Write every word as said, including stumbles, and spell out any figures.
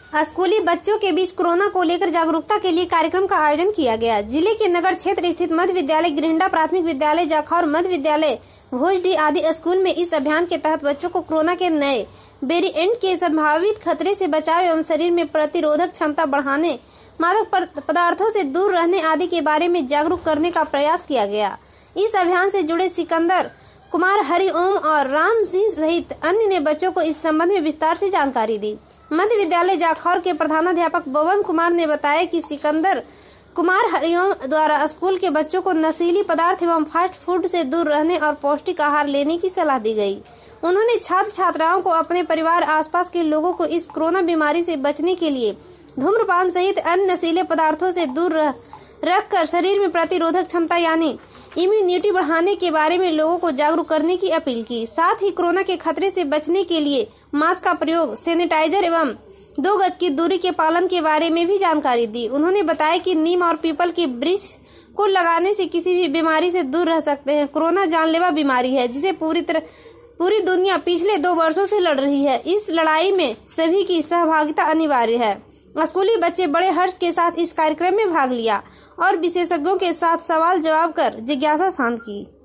स्कूली बच्चों के बीच कोरोना को लेकर जागरूकता के लिए कार्यक्रम का आयोजन किया गया। जिले के नगर क्षेत्र स्थित मध्य विद्यालय गृहिंडा, प्राथमिक विद्यालय जाखौर, मध्य विद्यालय भोजडी आदि स्कूल में इस अभियान के तहत बच्चों को कोरोना के नए वेरिएंट के संभावित खतरे से बचाव एवं शरीर में प्रतिरोधक क्षमता बढ़ाने, मादक पदार्थों से दूर रहने आदि के बारे में जागरूक करने का प्रयास किया गया। इस अभियान से जुड़े सिकंदर कुमार, हरिओम और राम सिंह सहित अन्य ने बच्चों को इस संबंध में विस्तार से जानकारी दी। मध्य विद्यालय जाखौर के प्रधानाध्यापक पवन कुमार ने बताया कि सिकंदर कुमार, हरिओम द्वारा स्कूल के बच्चों को नशीली पदार्थ एवं फास्ट फूड से दूर रहने और पौष्टिक आहार लेने की सलाह दी गई। उन्होंने छात्र छात्राओं को अपने परिवार, आसपास के लोगों को इस कोरोना बीमारी से बचने के लिए धूम्रपान सहित अन्य नशीले पदार्थों से दूर रह रखकर शरीर में प्रतिरोधक क्षमता यानी इम्यूनिटी बढ़ाने के बारे में लोगों को जागरूक करने की अपील की। साथ ही कोरोना के खतरे से बचने के लिए मास्क का प्रयोग, सैनिटाइजर एवं दो गज की दूरी के पालन के बारे में भी जानकारी दी। उन्होंने बताया कि नीम और पीपल के वृक्ष को लगाने से किसी भी बीमारी से दूर रह सकते हैं। कोरोना जानलेवा बीमारी है जिसे पूरी तरह पूरी दुनिया पिछले दो वर्षों से लड़ रही है। इस लड़ाई में सभी की सहभागिता अनिवार्य है। स्कूली बच्चे बड़े हर्ष के साथ इस कार्यक्रम में भाग लिया और विशेषज्ञों के साथ सवाल जवाब कर जिज्ञासा शांत की।